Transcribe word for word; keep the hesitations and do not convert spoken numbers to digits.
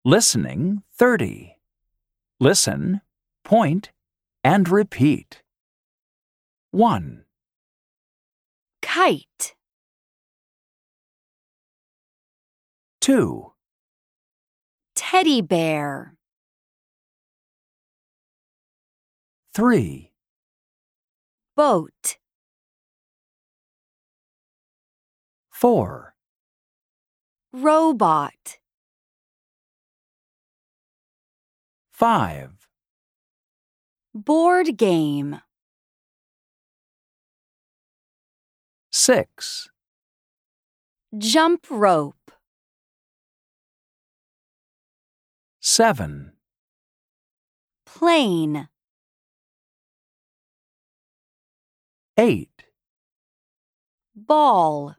Listening thirty. Listen, point, and repeat. one. Kite. two. Teddy bear. three. Boat. four. Robot. five. Board game. six. Jump rope. seven. Plane. eight. Ball.